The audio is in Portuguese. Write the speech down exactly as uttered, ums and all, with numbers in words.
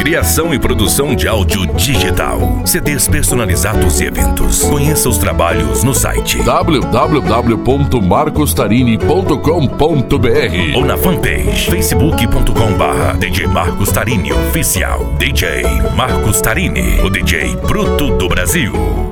criação e produção de áudio digital, C Ds personalizados e eventos. Conheça os trabalhos no site w w w ponto marcos tarini ponto com ponto b r ou na fanpage facebook ponto com barra D J Marcos Tarini Oficial. D J Marcos Tarini, o D J bruto do Brasil.